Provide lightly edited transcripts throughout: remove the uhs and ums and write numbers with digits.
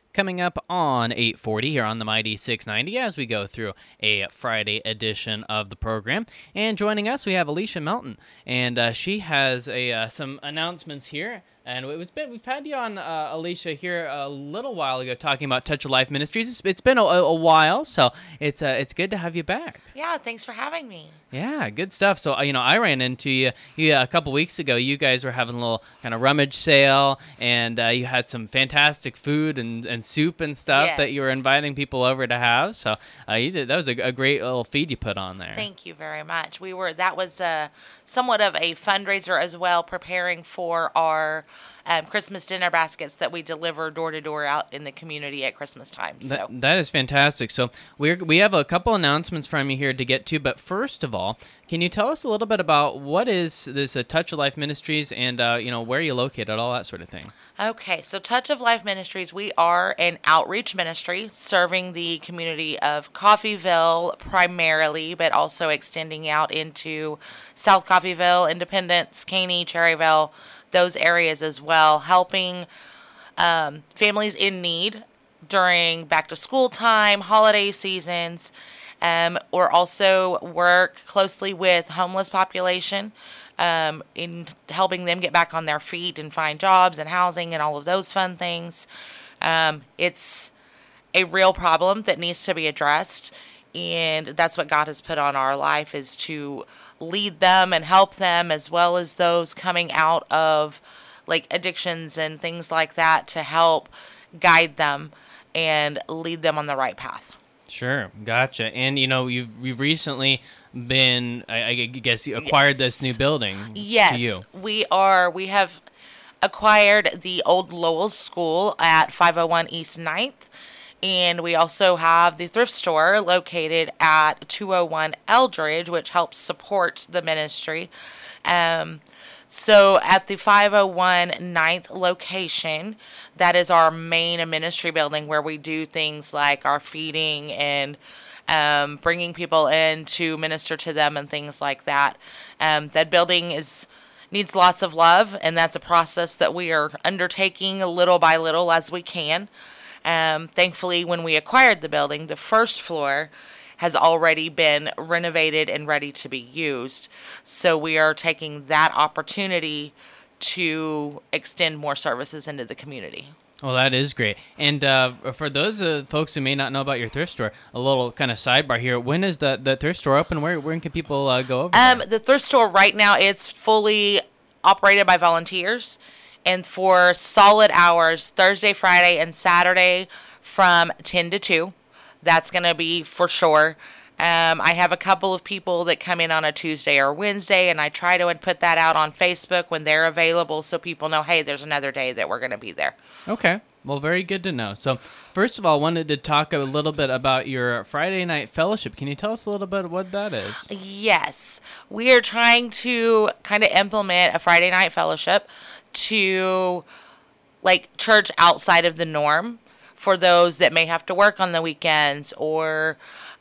Coming up on 8:40 here on the Mighty 690 as we go through a Friday edition of the program. And joining us, we have Alicia Melton, and she has some announcements here. And we've had you on, Alicia, here a little while ago talking about Touch of Life Ministries. It's been a while, so it's good to have you back. Yeah, thanks for having me. Yeah, good stuff. So, I ran into you a couple weeks ago. You guys were having a little kind of rummage sale, and you had some fantastic food and soup and stuff that you were inviting people over to have. So, that was a great little feed you put on there. Thank you very much. That was somewhat of a fundraiser as well, preparing for our Christmas dinner baskets that we deliver door to door out in the community at Christmas time. So that is fantastic. So we have a couple announcements from you here to get to, but first of all, can you tell us a little bit about what is this Touch of Life Ministries and where you're located, all that sort of thing? Okay, so Touch of Life Ministries, we are an outreach ministry serving the community of Coffeyville primarily, but also extending out into South Coffeyville, Independence, Caney, Cherryville, those areas as well, helping families in need during back to school time, holiday seasons, or also work closely with homeless population in helping them get back on their feet and find jobs and housing and all of those fun things. It's a real problem that needs to be addressed, and that's what God has put on our life, is to lead them and help them, as well as those coming out of like addictions and things like that, to help guide them and lead them on the right path. Sure, gotcha. And you've recently been, I guess, you acquired this new building. Yes, to you. We have acquired the old Lowell School at 501 East 9th. And we also have the thrift store located at 201 Eldridge, which helps support the ministry. So at the 501 9th location, that is our main ministry building where we do things like our feeding and bringing people in to minister to them and things like that. That building needs lots of love, and that's a process that we are undertaking little by little as we can. Thankfully, when we acquired the building, the first floor has already been renovated and ready to be used. So we are taking that opportunity to extend more services into the community. Well, that is great. And for those folks who may not know about your thrift store, a little kind of sidebar here. When is the thrift store open? Where can people go over there? The thrift store right now is fully operated by volunteers. And for solid hours, Thursday, Friday, and Saturday from 10 to 2. That's going to be for sure. I have a couple of people that come in on a Tuesday or Wednesday, and I try to put that out on Facebook when they're available so people know, hey, there's another day that we're going to be there. Okay. Well, very good to know. So, first of all, I wanted to talk a little bit about your Friday night fellowship. Can you tell us a little bit what that is? Yes. We are trying to kind of implement a Friday night fellowship to like church outside of the norm for those that may have to work on the weekends, or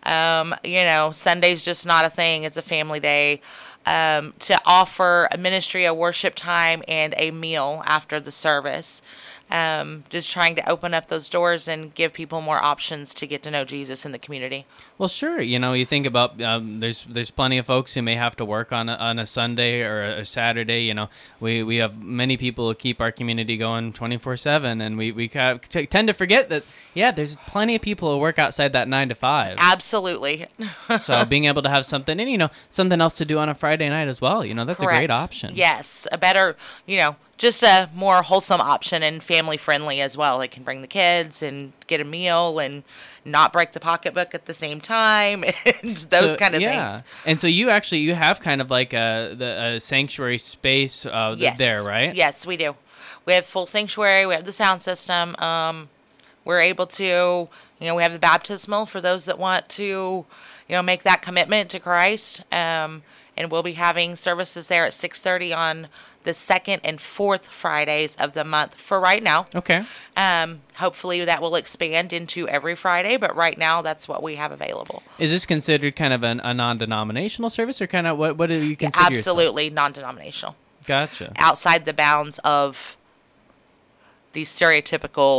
Sunday's just not a thing, it's a family day, to offer a ministry, a worship time, and a meal after the service. Just trying to open up those doors and give people more options to get to know Jesus in the community. Well, sure. You think about there's plenty of folks who may have to work on a Sunday or a Saturday. We have many people who keep our community going 24/7, and we tend to forget that there's plenty of people who work outside that 9 to 5. Absolutely. So being able to have something and something else to do on a Friday night as well. That's Correct. a great option. Yes, a better just a more wholesome option and family friendly as well. They can bring the kids and get a meal and not break the pocketbook at the same time and those kind of things. And so you have kind of like a sanctuary space there, right? Yes, we do. We have full sanctuary. We have the sound system. We're able to, we have the baptismal for those that want to, make that commitment to Christ. And we'll be having services there at 6:30 on the second and fourth Fridays of the month for right now. Okay. Hopefully that will expand into every Friday, but right now that's what we have available. Is this considered kind of a non-denominational service, or kind of what do you consider Absolutely yourself? Non-denominational. Gotcha. Outside the bounds of the stereotypical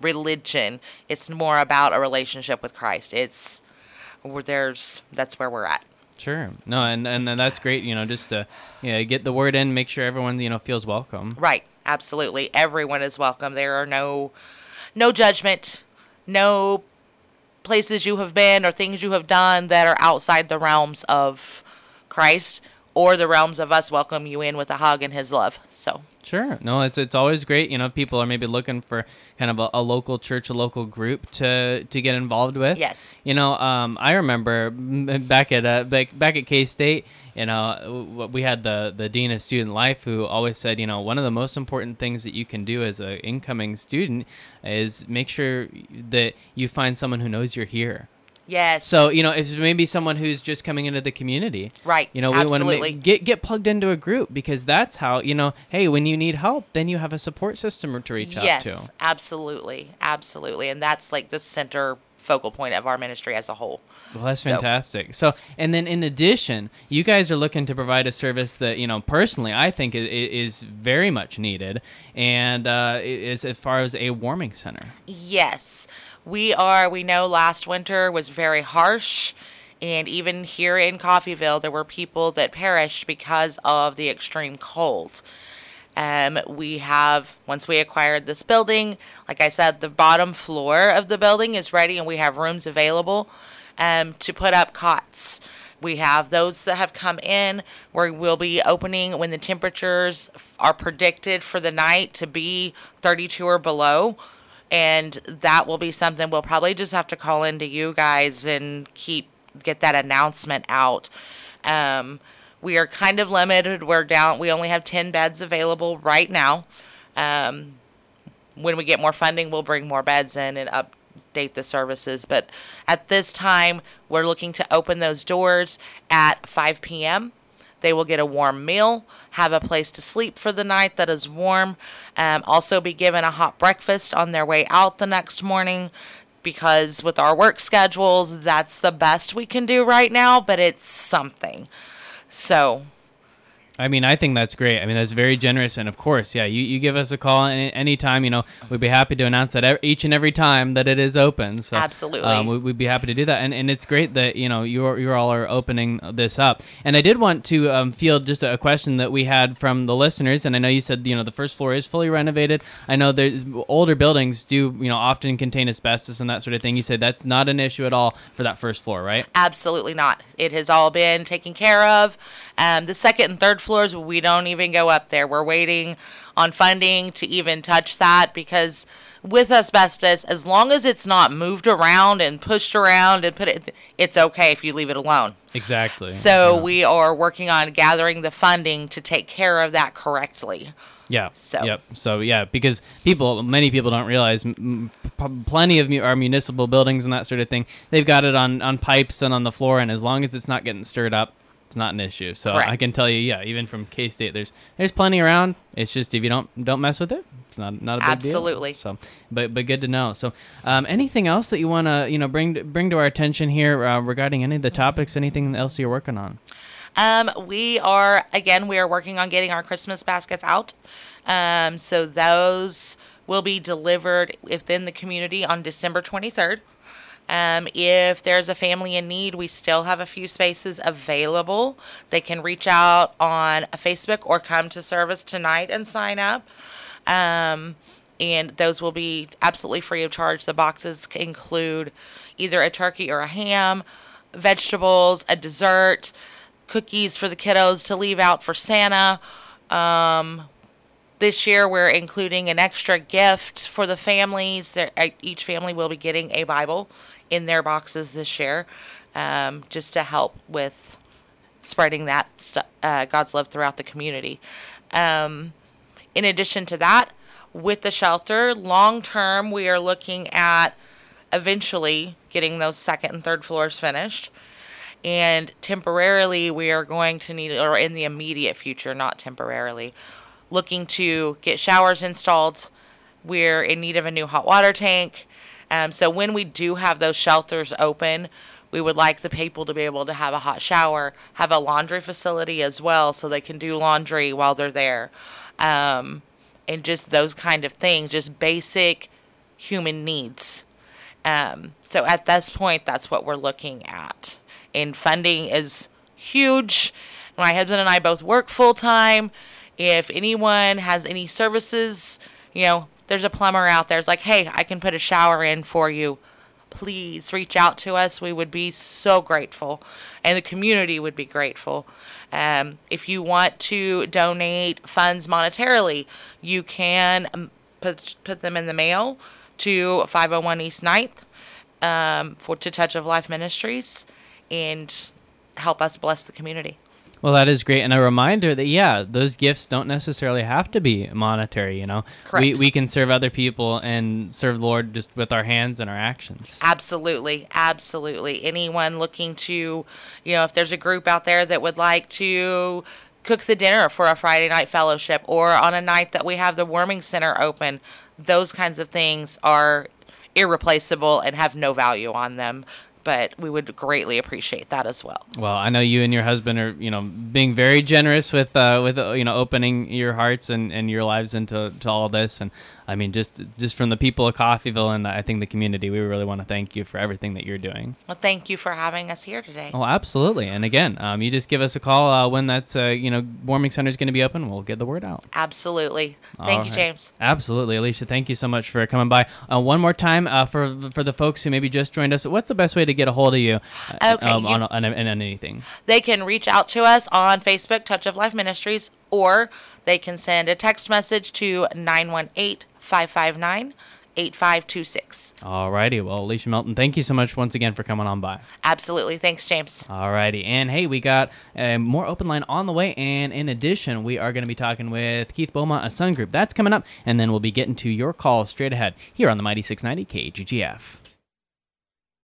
religion. It's more about a relationship with Christ. That's where we're at. Sure. No, and that's great, just to get the word in, make sure everyone, feels welcome. Right. Absolutely. Everyone is welcome. There are no judgment, no places you have been or things you have done that are outside the realms of Christ or the realms of us welcome you in with a hug and his love. So sure. No, it's always great, if people are maybe looking for kind of a local church, a local group to get involved with. Yes. I remember back at K-State, we had the dean of student life who always said, one of the most important things that you can do as an incoming student is make sure that you find someone who knows you're here. Yes. So, it's maybe someone who's just coming into the community. Right. We want to get plugged into a group, because that's how, hey, when you need help, then you have a support system to reach out to. Yes, absolutely. Absolutely. And that's like the center focal point of our ministry as a whole. Well, that's fantastic. So, and then in addition, you guys are looking to provide a service that, personally, I think is very much needed, and is as far as a warming center. Yes. We know last winter was very harsh, and even here in Coffeyville, there were people that perished because of the extreme cold. Once we acquired this building, like I said, the bottom floor of the building is ready, and we have rooms available to put up cots. We have those that have come in where we'll be opening when the temperatures are predicted for the night to be 32 or below. And that will be something we'll probably just have to call into you guys and get that announcement out. We are kind of limited. We only have 10 beds available right now. When we get more funding, we'll bring more beds in and update the services. But at this time, we're looking to open those doors at 5 p.m. They will get a warm meal, have a place to sleep for the night that is warm, also be given a hot breakfast on their way out the next morning, because with our work schedules, that's the best we can do right now, but it's something. So I think that's great. That's very generous. And of course, you give us a call anytime, we'd be happy to announce that each and every time that it is open. So absolutely. We'd be happy to do that. And it's great that, you all are opening this up. And I did want to field just a question that we had from the listeners. And I know you said, the first floor is fully renovated. I know there's older buildings do, often contain asbestos and that sort of thing. You said that's not an issue at all for that first floor, right? Absolutely not. It has all been taken care of. The second and third floors, we don't even go up there. We're waiting on funding to even touch that, because with asbestos, as long as it's not moved around and pushed around and it's okay if you leave it alone. Exactly. So we are working on gathering the funding to take care of that correctly. Yeah. So because many people don't realize plenty of our municipal buildings and that sort of thing, they've got it on pipes and on the floor, and as long as it's not getting stirred up, it's not an issue. So correct. I can tell you, even from K-State, there's plenty around. It's just if you don't mess with it, it's not a big deal. Absolutely. So, but good to know. So, anything else that you want to bring to our attention here regarding any of the topics? Anything else you're working on? We are working on getting our Christmas baskets out. So those will be delivered within the community on December 23rd. If there's a family in need, we still have a few spaces available. They can reach out on Facebook or come to service tonight and sign up. And those will be absolutely free of charge. The boxes include either a turkey or a ham, vegetables, a dessert, cookies for the kiddos to leave out for Santa. This year, we're including an extra gift for the families. Each family will be getting a Bible in their boxes this year, just to help with spreading that God's love throughout the community. In addition to that, with the shelter, long term, we are looking at eventually getting those second and third floors finished. And temporarily, we are going to need, or in the immediate future, not temporarily, looking to get showers installed. We're in need of a new hot water tank. So when we do have those shelters open, we would like the people to be able to have a hot shower, have a laundry facility as well, so they can do laundry while they're there. And just those kind of things, just basic human needs. So at this point, that's what we're looking at. And funding is huge. My husband and I both work full time. If anyone has any services, there's a plumber out there. It's like, hey, I can put a shower in for you. Please reach out to us. We would be so grateful. And the community would be grateful. If you want to donate funds monetarily, you can put them in the mail to 501 East 9th to Touch of Life Ministries and help us bless the community. Well, that is great. And a reminder that, those gifts don't necessarily have to be monetary, Correct. We can serve other people and serve the Lord just with our hands and our actions. Absolutely. Absolutely. Anyone looking to, if there's a group out there that would like to cook the dinner for a Friday night fellowship or on a night that we have the warming center open, those kinds of things are irreplaceable and have no value on them. But we would greatly appreciate that as well. Well, I know you and your husband are, being very generous with opening your hearts and your lives into all of this. And I mean, just from the people of Coffeyville and I think the community, we really want to thank you for everything that you're doing. Well, thank you for having us here today. Oh, absolutely. And again, you just give us a call when that's, warming center is going to be open. We'll get the word out. Absolutely. Thank you, James. Absolutely. Alicia, thank you so much for coming by. One more time, for the folks who maybe just joined us, what's the best way to get a hold of you on anything? They can reach out to us on Facebook, Touch of Life Ministries, or they can send a text message to 918-559-8526. All righty. Well, Alicia Melton, thank you so much once again for coming on by. Absolutely. Thanks, James. All righty. And hey, we got more Open Line on the way. And in addition, we are going to be talking with Keith Beaumont, a Sun Group. That's coming up. And then we'll be getting to your calls straight ahead here on the Mighty 690 KGGF.